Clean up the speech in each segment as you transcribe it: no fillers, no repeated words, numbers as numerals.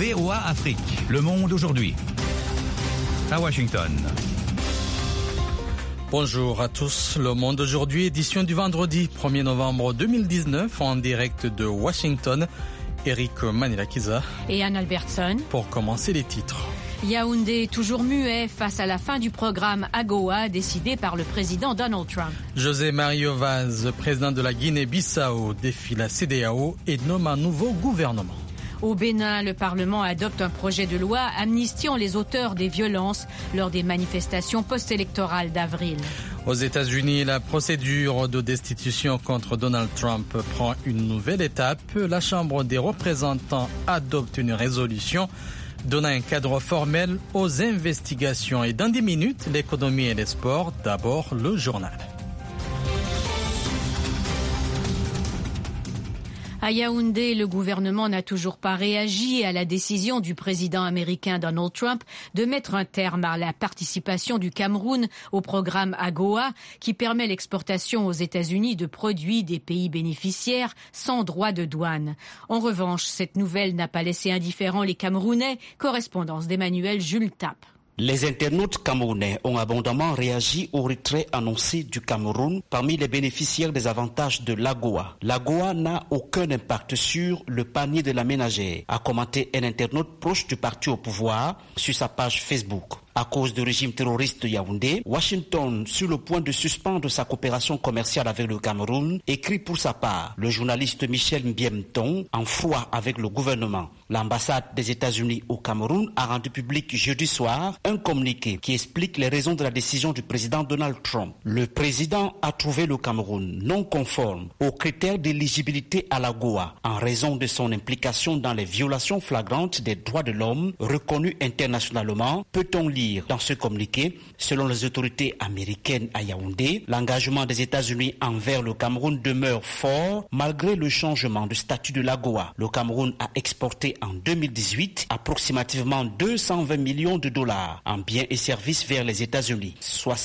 VOA Afrique. Le monde aujourd'hui. À Washington. Bonjour à tous. Le monde aujourd'hui, édition du vendredi 1er novembre 2019 en direct de Washington. Eric Manilakiza et Anne Albertson. Pour commencer les titres. Yaoundé toujours muet face à la fin du programme AGOA décidé par le président Donald Trump. José Mario Vaz, président de la Guinée-Bissau, défie la CEDEAO et nomme un nouveau gouvernement. Au Bénin, le Parlement adopte un projet de loi amnistiant les auteurs des violences lors des manifestations post-électorales d'avril. Aux États-Unis, la procédure de destitution contre Donald Trump prend une nouvelle étape. La Chambre des représentants adopte une résolution donnant un cadre formel aux investigations. Et dans 10 minutes, l'économie et les sports. D'abord, le journal. À Yaoundé, le gouvernement n'a toujours pas réagi à la décision du président américain Donald Trump de mettre un terme à la participation du Cameroun au programme AGOA qui permet l'exportation aux États-Unis de produits des pays bénéficiaires sans droit de douane. En revanche, cette nouvelle n'a pas laissé indifférents les Camerounais. Correspondance d'Emmanuel Jules Tapp. Les internautes camerounais ont abondamment réagi au retrait annoncé du Cameroun parmi les bénéficiaires des avantages de l'AGOA. L'AGOA n'a aucun impact sur le panier de la ménagère, a commenté un internaute proche du parti au pouvoir sur sa page Facebook. À cause du régime terroriste de Yaoundé, Washington, sur le point de suspendre sa coopération commerciale avec le Cameroun, écrit pour sa part le journaliste Michel Mbiemton en froid avec le gouvernement. L'ambassade des États-Unis au Cameroun a rendu public jeudi soir un communiqué qui explique les raisons de la décision du président Donald Trump. Le président a trouvé le Cameroun non conforme aux critères d'éligibilité à l'AGOA en raison de son implication dans les violations flagrantes des droits de l'homme reconnues internationalement, peut-on lire dans ce communiqué. Selon les autorités américaines à Yaoundé, l'engagement des États-Unis envers le Cameroun demeure fort malgré le changement de statut de l'AGOA. Le Cameroun a exporté en 2018 approximativement 220 millions de dollars en biens et services vers les États-Unis.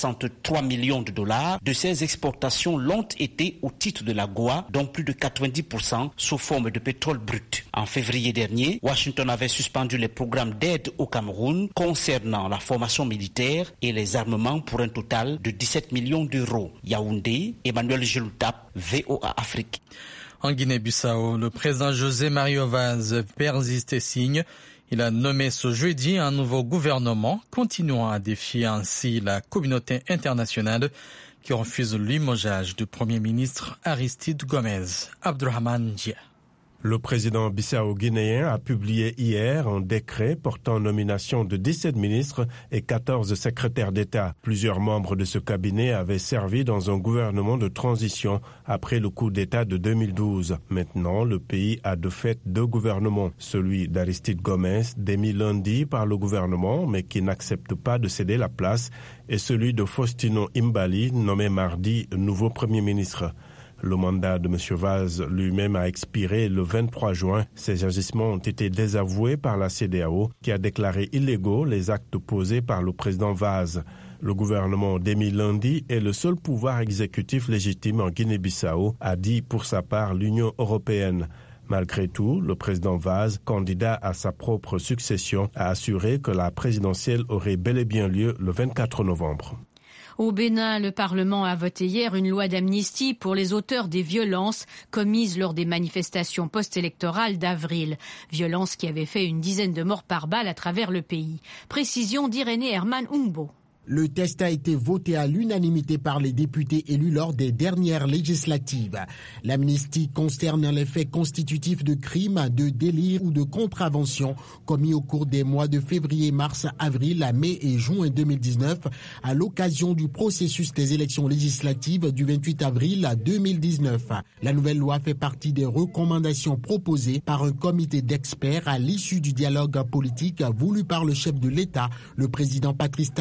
63 millions de dollars de ces exportations l'ont été au titre de l'AGOA, dont plus de 90% sous forme de pétrole brut. En février dernier, Washington avait suspendu les programmes d'aide au Cameroun concernant la formation militaire et les armements pour un total de 17 millions d'euros. Yaoundé, Emmanuel Jules Tapp, VOA Afrique. En Guinée-Bissau, le président José Mario Vaz persiste et signe. Il a nommé ce jeudi un nouveau gouvernement, continuant à défier ainsi la communauté internationale qui refuse le limogeage du Premier ministre Aristide Gomez. Abdurrahman Dia. Le président bissau-guinéen a publié hier un décret portant nomination de 17 ministres et 14 secrétaires d'État. Plusieurs membres de ce cabinet avaient servi dans un gouvernement de transition après le coup d'État de 2012. Maintenant, le pays a de fait 2 gouvernements. Celui d'Aristide Gomez, démis lundi par le gouvernement, mais qui n'accepte pas de céder la place, et celui de Faustino Imbali, nommé mardi nouveau Premier ministre. Le mandat de M. Vaz lui-même a expiré le 23 juin. Ses agissements ont été désavoués par la CEDEAO qui a déclaré illégaux les actes posés par le président Vaz. Le gouvernement démis lundi est le seul pouvoir exécutif légitime en Guinée-Bissau, a dit pour sa part l'Union européenne. Malgré tout, le président Vaz, candidat à sa propre succession, a assuré que la présidentielle aurait bel et bien lieu le 24 novembre. Au Bénin, le Parlement a voté hier une loi d'amnistie pour les auteurs des violences commises lors des manifestations post-électorales d'avril. Violences qui avaient fait une dizaine de morts par balle à travers le pays. Précision d'Irénée Herman Ungbo. Le texte a été voté à l'unanimité par les députés élus lors des dernières législatives. L'amnistie concerne les faits constitutifs de crimes, de délits ou de contraventions commis au cours des mois de février, mars, avril, mai et juin 2019 à l'occasion du processus des élections législatives du 28 avril 2019. La nouvelle loi fait partie des recommandations proposées par un comité d'experts à l'issue du dialogue politique voulu par le chef de l'État, le président Patrice Talon.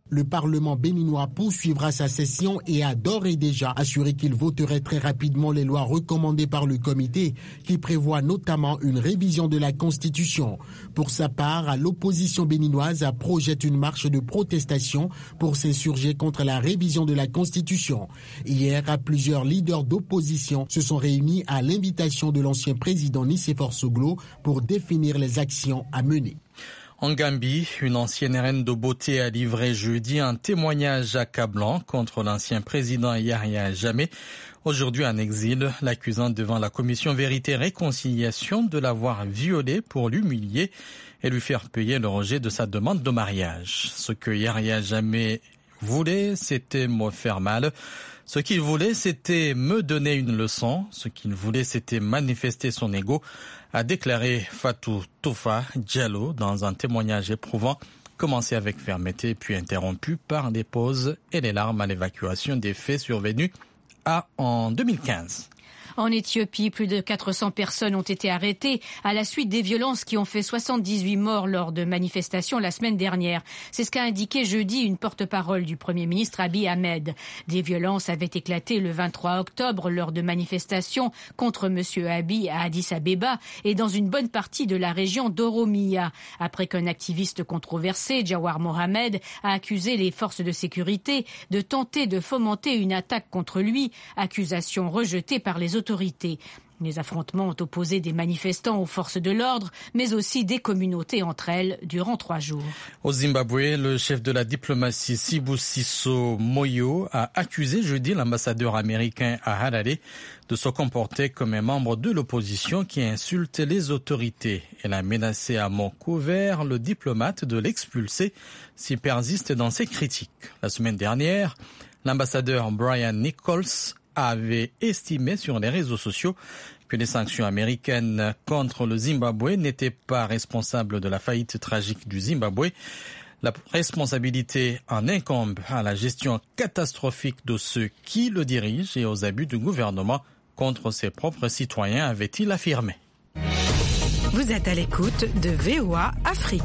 Le Parlement béninois poursuivra sa session et a d'ores et déjà assuré qu'il voterait très rapidement les lois recommandées par le comité qui prévoit notamment une révision de la Constitution. Pour sa part, l'opposition béninoise projette une marche de protestation pour s'insurger contre la révision de la Constitution. Hier, plusieurs leaders d'opposition se sont réunis à l'invitation de l'ancien président Nicéphore Soglo pour définir les actions à mener. En Gambie, une ancienne reine de beauté a livré jeudi un témoignage accablant contre l'ancien président Yahya Jammeh, aujourd'hui en exil, l'accusant devant la commission Vérité et Réconciliation de l'avoir violée pour l'humilier et lui faire payer le rejet de sa demande de mariage. Ce que Yahya Jammeh voulait, c'était me faire mal. Ce qu'il voulait, c'était me donner une leçon. Ce qu'il voulait, c'était manifester son ego, a déclaré Fatou Toufa Diallo dans un témoignage éprouvant, commencé avec fermeté puis interrompu par des pauses et les larmes à l'évacuation des faits survenus en 2015. En Éthiopie, plus de 400 personnes ont été arrêtées à la suite des violences qui ont fait 78 morts lors de manifestations la semaine dernière. C'est ce qu'a indiqué jeudi une porte-parole du Premier ministre Abiy Ahmed. Des violences avaient éclaté le 23 octobre lors de manifestations contre M. Abiy à Addis Abeba et dans une bonne partie de la région d'Oromia. Après qu'un activiste controversé, Jawar Mohamed, a accusé les forces de sécurité de tenter de fomenter une attaque contre lui, accusation rejetée par les autorités. Les affrontements ont opposé des manifestants aux forces de l'ordre, mais aussi des communautés entre elles durant 3 jours. Au Zimbabwe, le chef de la diplomatie Sibusiso Moyo a accusé jeudi l'ambassadeur américain à Harare de se comporter comme un membre de l'opposition qui insulte les autorités. Elle a menacé à mot couvert le diplomate de l'expulser s'il persiste dans ses critiques. La semaine dernière, l'ambassadeur Brian Nichols avait estimé sur les réseaux sociaux que les sanctions américaines contre le Zimbabwe n'étaient pas responsables de la faillite tragique du Zimbabwe. La responsabilité en incombe à la gestion catastrophique de ceux qui le dirigent et aux abus du gouvernement contre ses propres citoyens, avait-il affirmé. Vous êtes à l'écoute de VOA Afrique.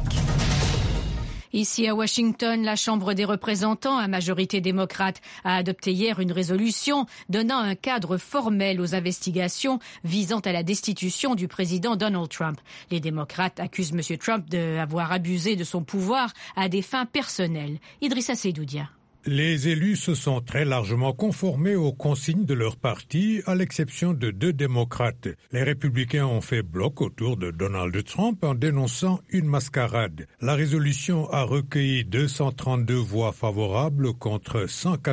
Ici à Washington, la Chambre des représentants, à majorité démocrate, a adopté hier une résolution donnant un cadre formel aux investigations visant à la destitution du président Donald Trump. Les démocrates accusent M. Trump d'avoir abusé de son pouvoir à des fins personnelles. Idrissa Seydoudia. Les élus se sont très largement conformés aux consignes de leur parti, à l'exception de 2 démocrates. Les républicains ont fait bloc autour de Donald Trump en dénonçant une mascarade. La résolution a recueilli 232 voix favorables contre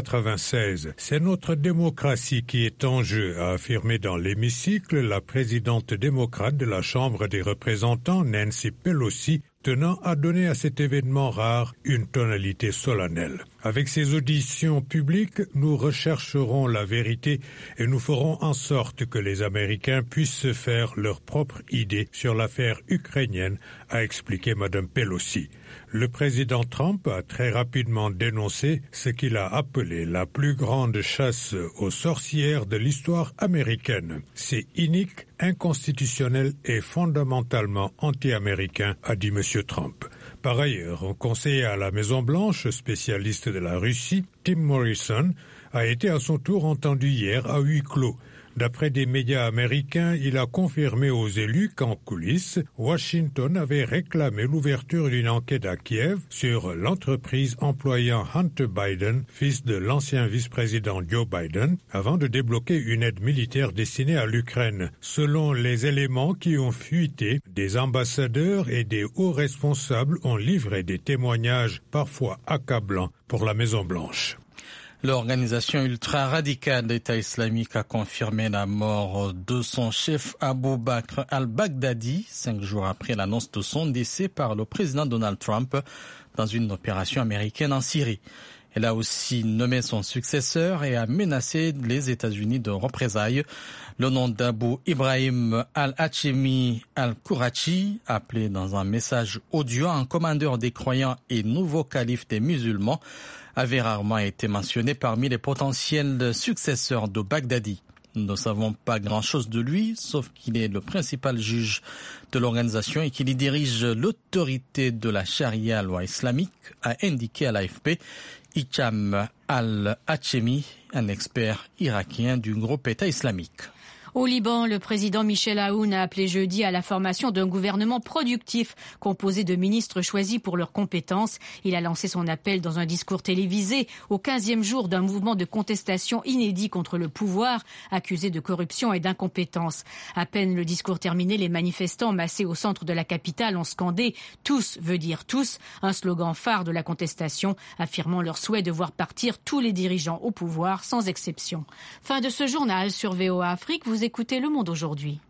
196. C'est notre démocratie qui est en jeu, a affirmé dans l'hémicycle la présidente démocrate de la Chambre des représentants, Nancy Pelosi, tenant à donner à cet événement rare une tonalité solennelle. Avec ces auditions publiques, nous rechercherons la vérité et nous ferons en sorte que les Américains puissent se faire leur propre idée sur l'affaire ukrainienne, a expliqué Mme Pelosi. Le président Trump a très rapidement dénoncé ce qu'il a appelé la plus grande chasse aux sorcières de l'histoire américaine. C'est inique, inconstitutionnel et fondamentalement anti-américain, a dit M. Trump. Par ailleurs, un conseiller à la Maison-Blanche, spécialiste de la Russie, Tim Morrison, a été à son tour entendu hier à huis clos. D'après des médias américains, il a confirmé aux élus qu'en coulisses, Washington avait réclamé l'ouverture d'une enquête à Kiev sur l'entreprise employant Hunter Biden, fils de l'ancien vice-président Joe Biden, avant de débloquer une aide militaire destinée à l'Ukraine. Selon les éléments qui ont fuité, des ambassadeurs et des hauts responsables ont livré des témoignages parfois accablants pour la Maison-Blanche. L'organisation ultra-radicale d'État islamique a confirmé la mort de son chef Abu Bakr al-Baghdadi, 5 jours après l'annonce de son décès par le président Donald Trump dans une opération américaine en Syrie. Elle a aussi nommé son successeur et a menacé les États-Unis de représailles. Le nom d'Abu Ibrahim al-Hachemi al-Kourachi, appelé dans un message audio un commandeur des croyants et nouveau calife des musulmans, avait rarement été mentionné parmi les potentiels successeurs de Baghdadi. Nous ne savons pas grand-chose de lui, sauf qu'il est le principal juge de l'organisation et qu'il y dirige l'autorité de la charia, loi islamique, a indiqué à l'AFP Hicham al-Hachemi, un expert irakien du groupe État islamique. Au Liban, le président Michel Aoun a appelé jeudi à la formation d'un gouvernement productif composé de ministres choisis pour leurs compétences. Il a lancé son appel dans un discours télévisé au 15e jour d'un mouvement de contestation inédit contre le pouvoir, accusé de corruption et d'incompétence. À peine le discours terminé, les manifestants massés au centre de la capitale ont scandé « Tous veut dire tous », un slogan phare de la contestation, affirmant leur souhait de voir partir tous les dirigeants au pouvoir sans exception. Fin de ce journal sur VOA Afrique. Vous écoutez Le Monde aujourd'hui.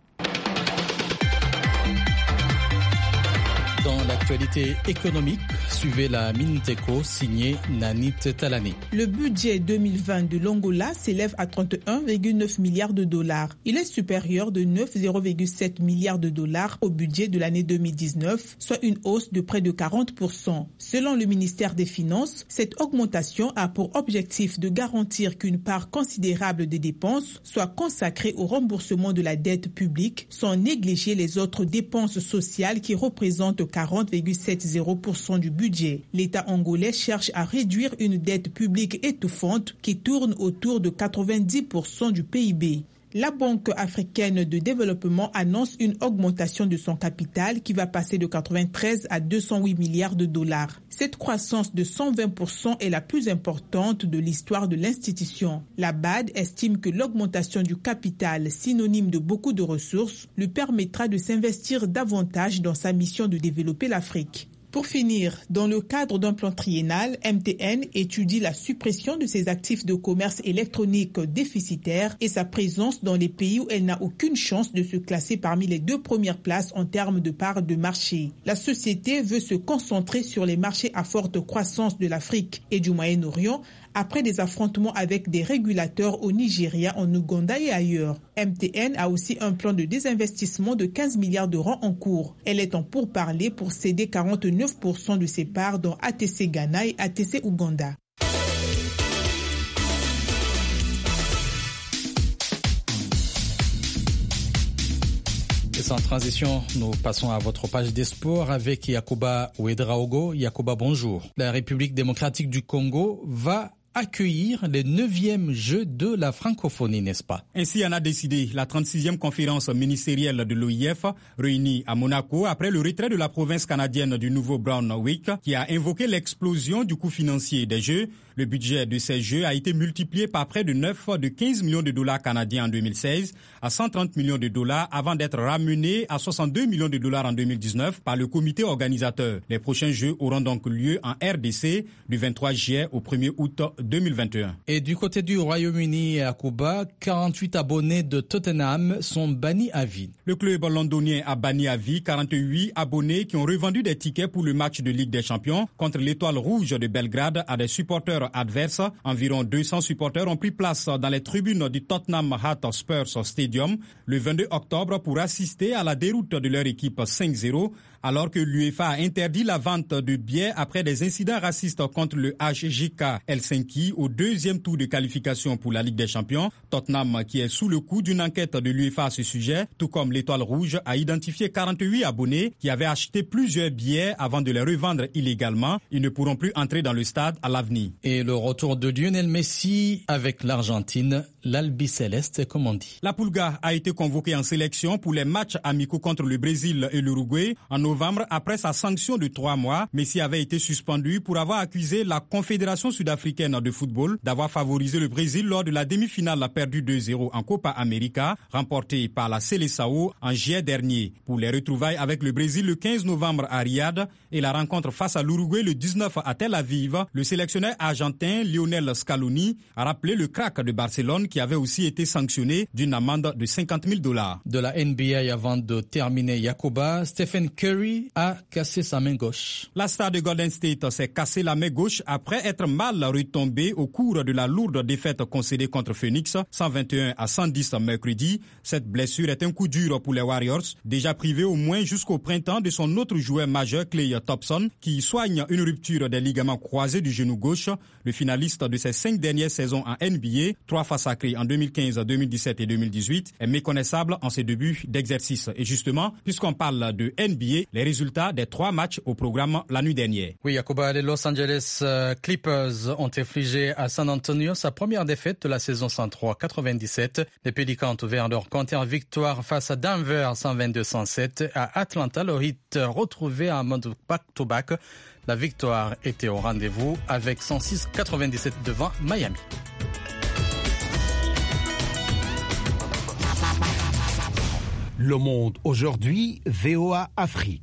Dans l'actualité économique, suivez la Minute Éco signée Nanit Talani. Le budget 2020 de l'Angola s'élève à 31,9 milliards de dollars. Il est supérieur de 9,7 milliards de dollars au budget de l'année 2019, soit une hausse de près de 40%. Selon le ministère des Finances, cette augmentation a pour objectif de garantir qu'une part considérable des dépenses soit consacrée au remboursement de la dette publique, sans négliger les autres dépenses sociales qui représentent 40,70% du budget. L'État angolais cherche à réduire une dette publique étouffante qui tourne autour de 90% du PIB. La Banque africaine de développement annonce une augmentation de son capital qui va passer de 93 à 208 milliards de dollars. Cette croissance de 120% est la plus importante de l'histoire de l'institution. La BAD estime que l'augmentation du capital, synonyme de beaucoup de ressources, lui permettra de s'investir davantage dans sa mission de développer l'Afrique. Pour finir, dans le cadre d'un plan triennal, MTN étudie la suppression de ses actifs de commerce électronique déficitaires et sa présence dans les pays où elle n'a aucune chance de se classer parmi les 2 premières places en termes de part de marché. La société veut se concentrer sur les marchés à forte croissance de l'Afrique et du Moyen-Orient après des affrontements avec des régulateurs au Nigeria, en Ouganda et ailleurs. MTN a aussi un plan de désinvestissement de 15 milliards d'euros en cours. Elle est en pourparlers pour céder 49% de ses parts dans ATC Ghana et ATC Ouganda. Et sans transition, nous passons à votre page des sports avec Yacouba Ouedraogo. Yacouba, bonjour. La République démocratique du Congo va accueillir les 9e Jeux de la francophonie, n'est-ce pas? Ainsi en a décidé la 36e conférence ministérielle de l'OIF, réunie à Monaco après le retrait de la province canadienne du Nouveau-Brunswick, qui a invoqué l'explosion du coût financier des Jeux. Le budget de ces Jeux a été multiplié par près de 9 de 15 millions de dollars canadiens en 2016 à 130 millions de dollars avant d'être ramené à 62 millions de dollars en 2019 par le comité organisateur. Les prochains Jeux auront donc lieu en RDC du 23 juillet au 1er août 2021. Et du côté du Royaume-Uni et à Cuba, 48 abonnés de Tottenham sont bannis à vie. Le club londonien a banni à vie 48 abonnés qui ont revendu des tickets pour le match de Ligue des Champions contre l'Étoile Rouge de Belgrade à des supporters adverses. Environ 200 supporters ont pris place dans les tribunes du Tottenham Hotspur Stadium le 22 octobre pour assister à la déroute de leur équipe 5-0, alors que l'UEFA a interdit la vente de billets après des incidents racistes contre le HJK Helsinki au 2e tour de qualification pour la Ligue des Champions. Tottenham, qui est sous le coup d'une enquête de l'UEFA à ce sujet, tout comme l'Étoile Rouge, a identifié 48 abonnés qui avaient acheté plusieurs billets avant de les revendre illégalement. Ils ne pourront plus entrer dans le stade à l'avenir. Et le retour de Lionel Messi avec l'Argentine, l'Albiceleste, comme on dit. La Pulga a été convoquée en sélection pour les matchs amicaux contre le Brésil et l'Uruguay en novembre après sa sanction de 3 mois. Messi avait été suspendu pour avoir accusé la Confédération sud-africaine de football d'avoir favorisé le Brésil lors de la demi-finale perdue 2-0 en Copa América, remportée par la Seleção en juillet dernier. Pour les retrouvailles avec le Brésil le 15 novembre à Riyad et la rencontre face à l'Uruguay le 19 à Tel Aviv, le sélectionneur argentin Lionel Scaloni a rappelé le crack de Barcelone qui avait aussi été sanctionné d'une amende de $50,000. De la NBA, avant de terminer, Yacouba, Stephen Curry a cassé sa main gauche. La star de Golden State s'est cassé la main gauche après être mal retombé au cours de la lourde défaite concédée contre Phoenix, 121-110 mercredi. Cette blessure est un coup dur pour les Warriors, déjà privés au moins jusqu'au printemps de son autre joueur majeur, Klay Thompson, qui soigne une rupture des ligaments croisés du genou gauche. Le finaliste de ses 5 dernières saisons en NBA, 3 face à Conakry en 2015, 2017 et 2018 est méconnaissable en ses débuts d'exercice. Et justement, puisqu'on parle de NBA, les résultats des 3 matchs au programme la nuit dernière. Oui, Yacouba, les Los Angeles Clippers ont infligé à San Antonio sa première défaite de la saison 103-97. Les Pélicans ont ouvert leur compte en victoire face à Denver 122-107. À Atlanta, le Heat retrouvé en mode back-to-back. La victoire était au rendez-vous avec 106-97 devant Miami. Le Monde aujourd'hui, VOA Afrique.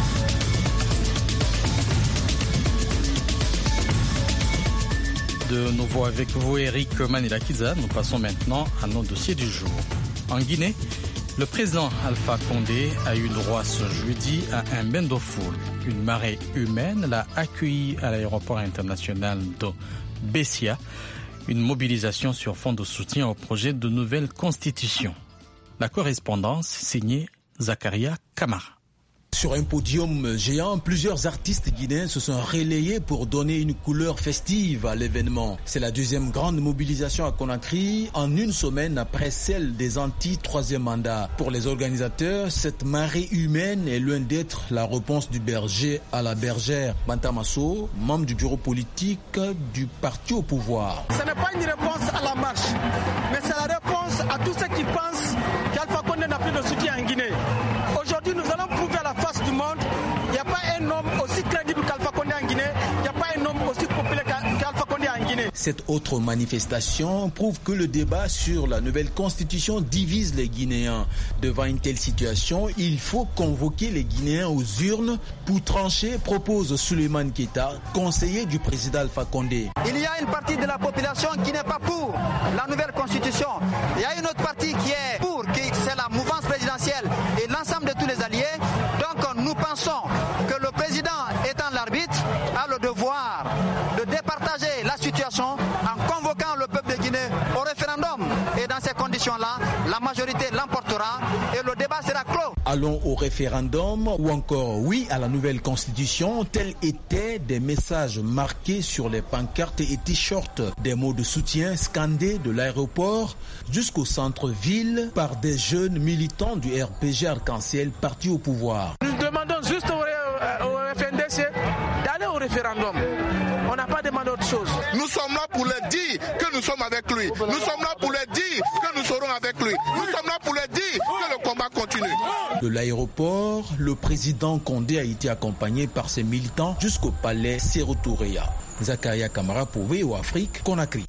De nouveau avec vous, Eric Manila-Kiza. Nous passons maintenant à nos dossiers du jour. En Guinée, le président Alpha Condé a eu droit ce jeudi à un bain d'eau foule. Une marée humaine l'a accueilli à l'aéroport international de Bessia. Une mobilisation sur fond de soutien au projet de nouvelle constitution. La correspondance signée Zakaria Kamara. Sur un podium géant, plusieurs artistes guinéens se sont relayés pour donner une couleur festive à l'événement. C'est la deuxième grande mobilisation à Conakry en une semaine après celle des anti-troisième mandat. Pour les organisateurs, cette marée humaine est loin d'être la réponse du berger à la bergère. Bantamasso, membre du bureau politique du parti au pouvoir. Ce n'est pas une réponse à la marche, mais c'est la réponse à tous ceux qui pensent qu'Alpha Condé n'a plus de soutien en Guinée. Aujourd'hui, nous allons prouver à la face du monde, il n'y a pas un homme aussi crédible qu'Alpha Condé en Guinée, il n'y a pas un homme aussi populaire qu'Alpha Condé en Guinée. Cette autre manifestation prouve que le débat sur la nouvelle constitution divise les Guinéens. Devant une telle situation, il faut convoquer les Guinéens aux urnes pour trancher, propose Souleymane Keita, conseiller du président Alpha Condé. Il y a une partie de la population qui n'est pas pour la nouvelle constitution. Il y a une autre partie qui est pour, c'est la mouvance présidentielle et l'ensemble de tous les alliés. Donc nous pensons que le président, étant l'arbitre, a le devoir de départager la situation en convoquant le peuple de Guinée au référendum. Et dans ces conditions-là, la majorité l'emportera et le débat sera clos. Allons au référendum ou encore oui à la nouvelle constitution, tels étaient des messages marqués sur les pancartes et t-shirts, des mots de soutien scandés de l'aéroport jusqu'au centre-ville par des jeunes militants du RPG Arc-en-Ciel parti au pouvoir. Nous demandons juste au FNDC d'aller au référendum. On n'a pas demandé autre chose. Nous sommes là pour leur dire que nous sommes avec lui. Nous sommes là pour leur dire que nous serons avec lui. Nous sommes là pour leur dire que le combat continue. De l'aéroport, le président Condé a été accompagné par ses militants jusqu'au palais Sékou-Touréa. Zakaria Kamara pour VOA Afrique, Conakry.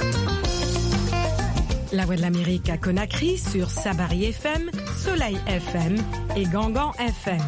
La Voix de l'Amérique à Conakry sur Sabari FM, Soleil FM et Gangan FM.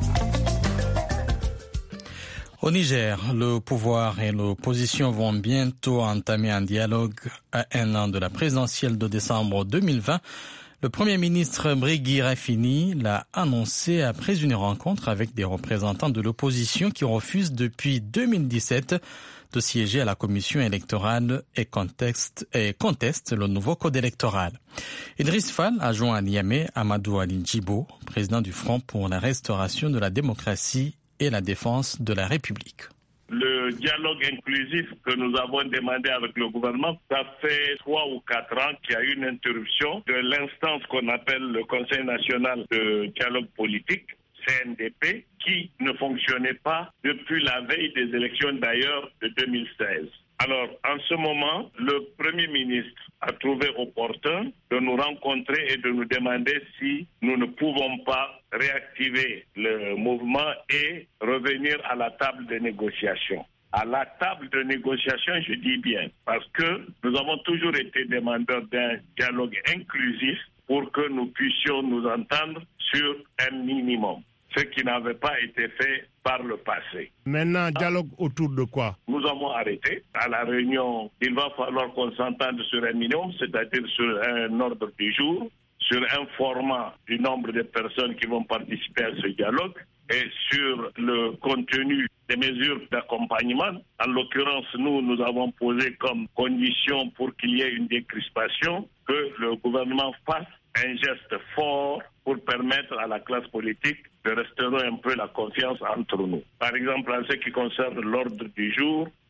Au Niger, le pouvoir et l'opposition vont bientôt entamer un dialogue à un an de la présidentielle de décembre 2020. Le Premier ministre Brigui Rafini l'a annoncé après une rencontre avec des représentants de l'opposition qui refusent depuis 2017 de siéger à la commission électorale et contestent le nouveau code électoral. Idriss Fall a joint à Niamey Amadou Ali Djibo, président du Front pour la restauration de la démocratie et la défense de la République. Le dialogue inclusif que nous avons demandé avec le gouvernement, ça fait 3 ou 4 ans qu'il y a eu une interruption de l'instance qu'on appelle le Conseil national de dialogue politique, CNDP, qui ne fonctionnait pas depuis la veille des élections d'ailleurs de 2016. Alors, en ce moment, le Premier ministre a trouvé opportun de nous rencontrer et de nous demander si nous ne pouvons pas réactiver le mouvement et revenir à la table de négociation. À la table de négociation, je dis bien, parce que nous avons toujours été demandeurs d'un dialogue inclusif pour que nous puissions nous entendre sur un minimum, ce qui n'avait pas été fait par le passé. Maintenant, dialogue autour de quoi? Nous avons arrêté. À la réunion, il va falloir qu'on s'entende sur un minimum, c'est-à-dire sur un ordre du jour, sur un format du nombre de personnes qui vont participer à ce dialogue et sur le contenu des mesures d'accompagnement. En l'occurrence, nous avons posé comme condition pour qu'il y ait une décrispation que le gouvernement fasse un geste fort pour permettre à la classe politique de restaurer un peu la confiance entre nous. Par exemple, en ce qui concerne l'ordre du jour,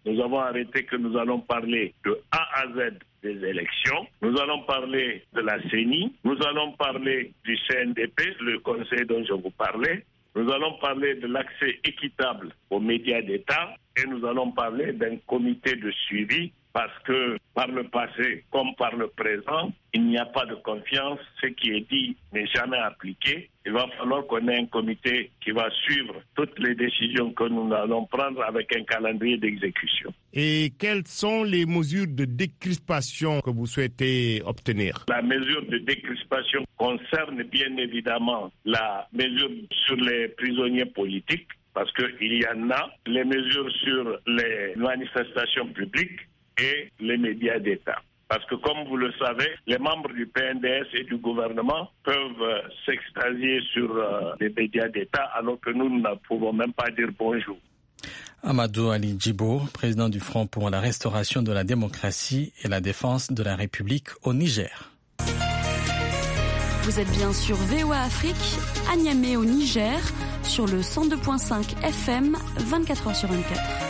nous avons arrêté que nous allons parler de A à Z des élections. Nous allons parler de la CENI. Nous allons parler du CNDP, le conseil dont je vous parlais. Nous allons parler de l'accès équitable aux médias d'État et nous allons parler d'un comité de suivi parce que par le passé comme par le présent, il n'y a pas de confiance. Ce qui est dit n'est jamais appliqué. Il va falloir qu'on ait un comité qui va suivre toutes les décisions que nous allons prendre avec un calendrier d'exécution. Et quelles sont les mesures de décrispation que vous souhaitez obtenir? La mesure de décrispation concerne bien évidemment la mesure sur les prisonniers politiques, parce qu'il y en a, les mesures sur les manifestations publiques et les médias d'État. Parce que comme vous le savez, les membres du PNDS et du gouvernement peuvent s'extasier sur les médias d'État alors que nous ne pouvons même pas dire bonjour. Amadou Ali Djibo, président du Front pour la restauration de la démocratie et la défense de la République au Niger. Vous êtes bien sur VOA Afrique, à Niamey au Niger, sur le 102.5 FM, 24h sur 24.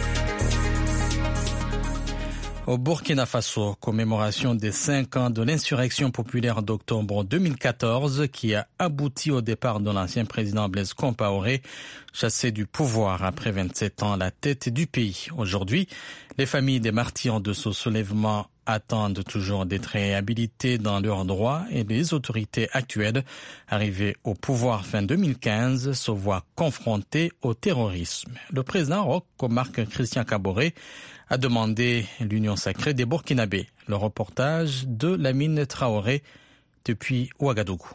Au Burkina Faso, commémoration des 5 ans de l'insurrection populaire d'octobre 2014 qui a abouti au départ de l'ancien président Blaise Compaoré, chassé du pouvoir après 27 ans à la tête du pays. Aujourd'hui, les familles des martyrs de ce soulèvement attendent toujours d'être réhabilités dans leurs droits et les autorités actuelles, arrivées au pouvoir fin 2015, se voient confrontées au terrorisme. Le président Roch Marc Christian Kaboré a demandé l'union sacrée des Burkinabés. Le reportage de Lamine Traoré depuis Ouagadougou.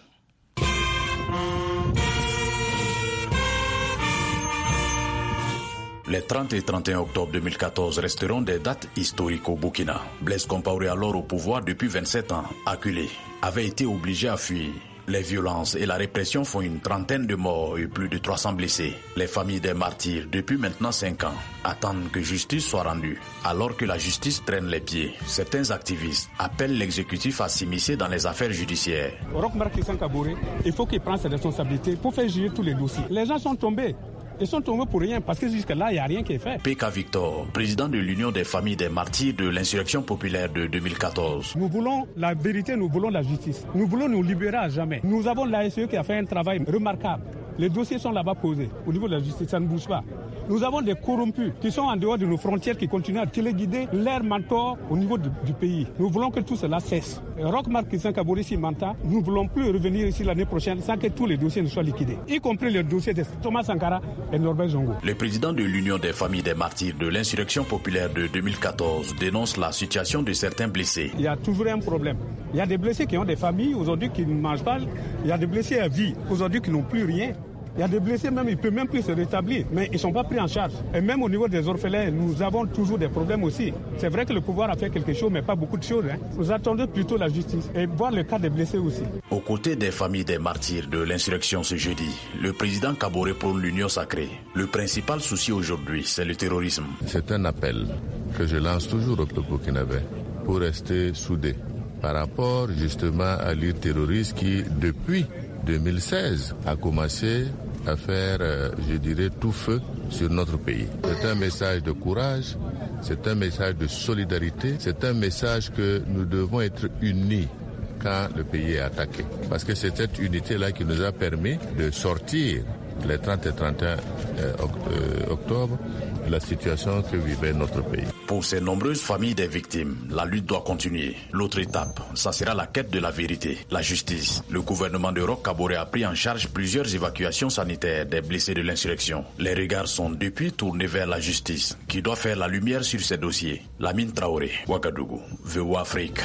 Les 30 et 31 octobre 2014 resteront des dates historiques au Burkina. Blaise Compaoré, alors au pouvoir depuis 27 ans, acculé, avait été obligé à fuir. Les violences et la répression font une trentaine de morts et plus de 300 blessés. Les familles des martyrs, depuis maintenant 5 ans, attendent que justice soit rendue. Alors que la justice traîne les pieds, certains activistes appellent l'exécutif à s'immiscer dans les affaires judiciaires. Roch Marc Christian Kaboré, il faut qu'il prenne ses responsabilités pour faire juger tous les dossiers. Les gens sont tombés. Ils sont tombés pour rien parce que jusque-là, il n'y a rien qui est fait. P.K. Victor, président de l'Union des familles des martyrs de l'insurrection populaire de 2014. Nous voulons la vérité, nous voulons la justice. Nous voulons nous libérer à jamais. Nous avons l'ASE qui a fait un travail remarquable. Les dossiers sont là-bas posés. Au niveau de la justice, ça ne bouge pas. Nous avons des corrompus qui sont en dehors de nos frontières, qui continuent à téléguider leurs mentors au niveau du pays. Nous voulons que tout cela cesse. Roch Marc Christian Kaboré Simanta, nous ne voulons plus revenir ici l'année prochaine sans que tous les dossiers ne soient liquidés, y compris le dossier de Thomas Sankara et Norbert Zongo. Le président de l'Union des familles des martyrs de l'insurrection populaire de 2014 dénonce la situation de certains blessés. Il y a toujours un problème. Il y a des blessés qui ont des familles aujourd'hui qui ne mangent pas. Il y a des blessés à vie aujourd'hui qui n'ont plus rien. Il y a des blessés même, ils ne peuvent même plus se rétablir, mais ils ne sont pas pris en charge. Et même au niveau des orphelins, nous avons toujours des problèmes aussi. C'est vrai que le pouvoir a fait quelque chose, mais pas beaucoup de choses. Nous attendons plutôt la justice et voir le cas des blessés aussi. Aux côtés des familles des martyrs de l'insurrection ce jeudi, le président Kaboré prône l'union sacrée. Le principal souci aujourd'hui, c'est le terrorisme. C'est un appel que je lance toujours au peuple burkinabé pour rester soudés par rapport justement à l'île terroriste qui, depuis 2016, a commencé à faire, je dirais, tout feu sur notre pays. C'est un message de courage, c'est un message de solidarité, c'est un message que nous devons être unis quand le pays est attaqué. Parce que c'est cette unité-là qui nous a permis de sortir les 30 et 31 octobre de la situation que vivait notre pays. Pour ces nombreuses familles des victimes, la lutte doit continuer. L'autre étape, ça sera la quête de la vérité, la justice. Le gouvernement de Roch Kaboré a pris en charge plusieurs évacuations sanitaires des blessés de l'insurrection. Les regards sont depuis tournés vers la justice, qui doit faire la lumière sur ces dossiers. Lamine Traoré, Ouagadougou, VOA Afrique.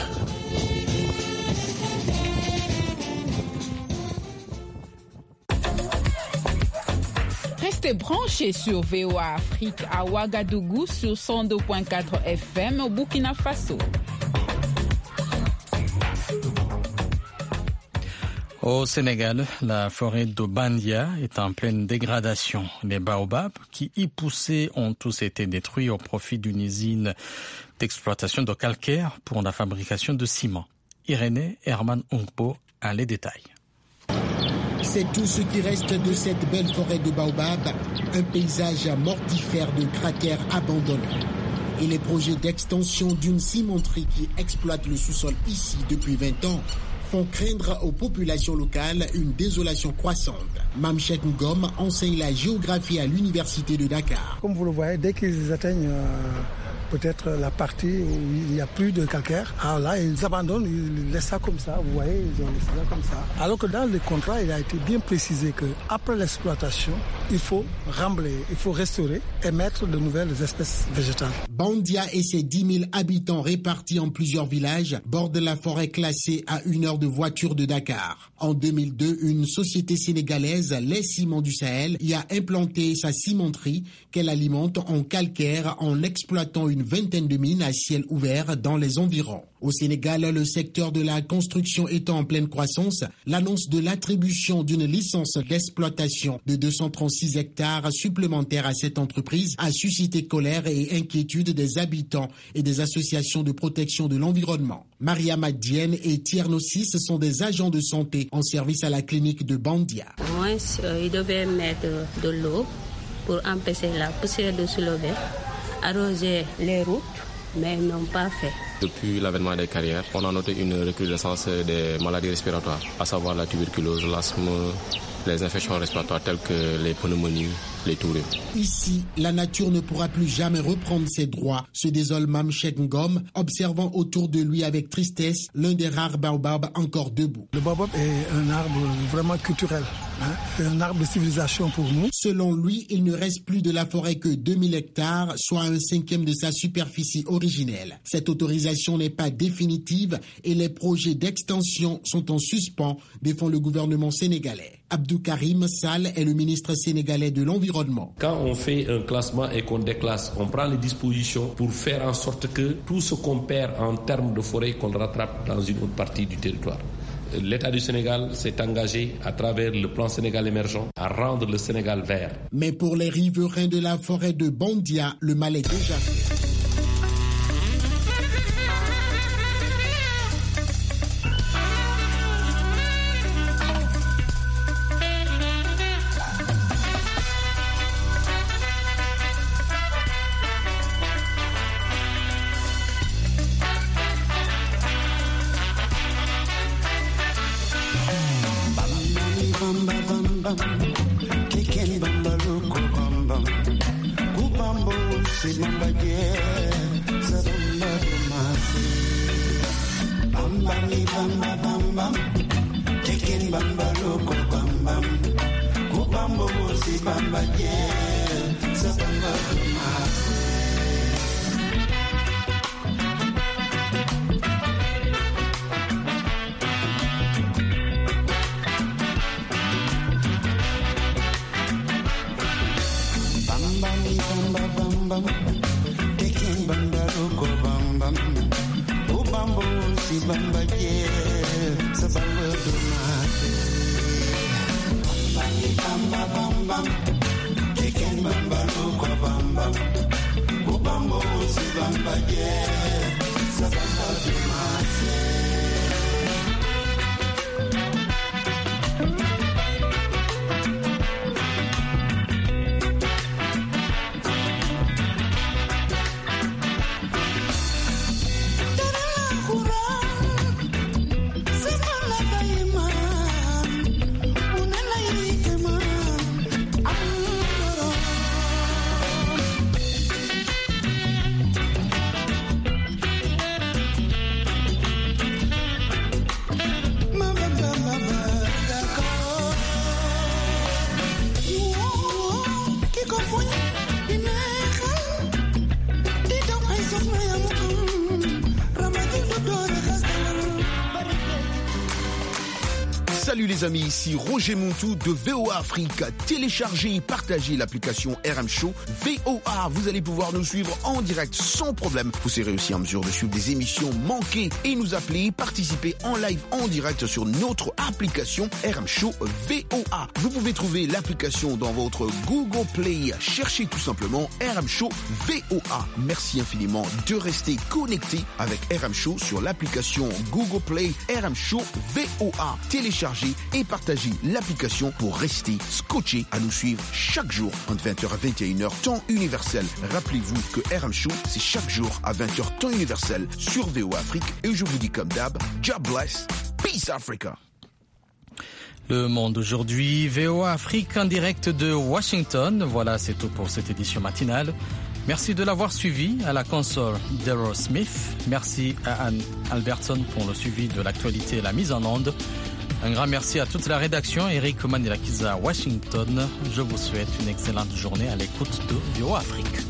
Restez branchés sur VOA Afrique à Ouagadougou sur 102.4 FM au Burkina Faso. Au Sénégal, la forêt de Bandia est en pleine dégradation. Les baobabs qui y poussaient ont tous été détruits au profit d'une usine d'exploitation de calcaire pour la fabrication de ciment. Irénée Herman Ungpo a les détails. C'est tout ce qui reste de cette belle forêt de baobab, un paysage mortifère de cratères abandonnés. Et les projets d'extension d'une cimenterie qui exploite le sous-sol ici depuis 20 ans font craindre aux populations locales une désolation croissante. Mamchek Ngom enseigne la géographie à l'université de Dakar. Comme vous le voyez, dès qu'ils atteignent peut-être la partie où il n'y a plus de calcaire, alors là, ils abandonnent, ils laissent ça comme ça, vous voyez, ils ont laissé ça comme ça. Alors que dans le contrat, il a été bien précisé qu'après l'exploitation, il faut remblayer, il faut restaurer et mettre de nouvelles espèces végétales. Bandia et ses 10 000 habitants répartis en plusieurs villages bordent la forêt classée à 1 heure de voiture de Dakar. En 2002, une société sénégalaise, Les Ciments du Sahel, y a implanté sa cimenterie qu'elle alimente en calcaire en exploitant une vingtaine de mines à ciel ouvert dans les environs. Au Sénégal, le secteur de la construction étant en pleine croissance, l'annonce de l'attribution d'une licence d'exploitation de 236 hectares supplémentaires à cette entreprise a suscité colère et inquiétude des habitants et des associations de protection de l'environnement. Maria Madienne et Tierno 6 sont des agents de santé en service à la clinique de Bandia. Au moins, ils devaient mettre de l'eau pour empêcher la poussière de soulever, arroser les routes, mais ils n'ont pas fait. Depuis l'avènement des carrières, on a noté une recrudescence des maladies respiratoires, à savoir la tuberculose, l'asthme, les infections respiratoires telles que les pneumonies, les tourés. Ici, la nature ne pourra plus jamais reprendre ses droits, se désole Mamchek Ngom, observant autour de lui avec tristesse l'un des rares baobabs encore debout. Le baobab est un arbre vraiment culturel, c'est un arbre de civilisation pour nous. Selon lui, il ne reste plus de la forêt que 2000 hectares, soit 1/5 de sa superficie originelle. Cette autorisation n'est pas définitive et les projets d'extension sont en suspens, défend le gouvernement sénégalais. Abdou Karim Sall est le ministre sénégalais de l'Environnement. Quand on fait un classement et qu'on déclasse, on prend les dispositions pour faire en sorte que tout ce qu'on perd en termes de forêt, qu'on le rattrape dans une autre partie du territoire. L'État du Sénégal s'est engagé à travers le plan Sénégal émergent à rendre le Sénégal vert. Mais pour les riverains de la forêt de Bandia, le mal est déjà fait. Salut les amis, ici Roger Montou de VOA Afrique. Téléchargez et partagez l'application RM Show VOA. Vous allez pouvoir nous suivre en direct sans problème. Vous serez aussi en mesure de suivre des émissions manquées et nous appeler, participer en live en direct sur notre application RM Show VOA. Vous pouvez trouver l'application dans votre Google Play. Cherchez tout simplement RM Show VOA. Merci infiniment de rester connecté avec RM Show sur l'application Google Play RM Show VOA. Téléchargez téléchargez et partagez l'application pour rester scotché à nous suivre chaque jour entre 20h à 21h, temps universel. Rappelez-vous que RM Show, c'est chaque jour à 20h, temps universel sur VOA Afrique. Et je vous dis comme d'hab, God bless, peace Africa. Le Monde aujourd'hui, VOA Afrique en direct de Washington. Voilà, c'est tout pour cette édition matinale. Merci de l'avoir suivi. À la console, Daryl Smith. Merci à Anne Albertson pour le suivi de l'actualité et la mise en onde. Un grand merci à toute la rédaction. Eric Manilakiza à Washington. Je vous souhaite une excellente journée à l'écoute de VOA Afrique.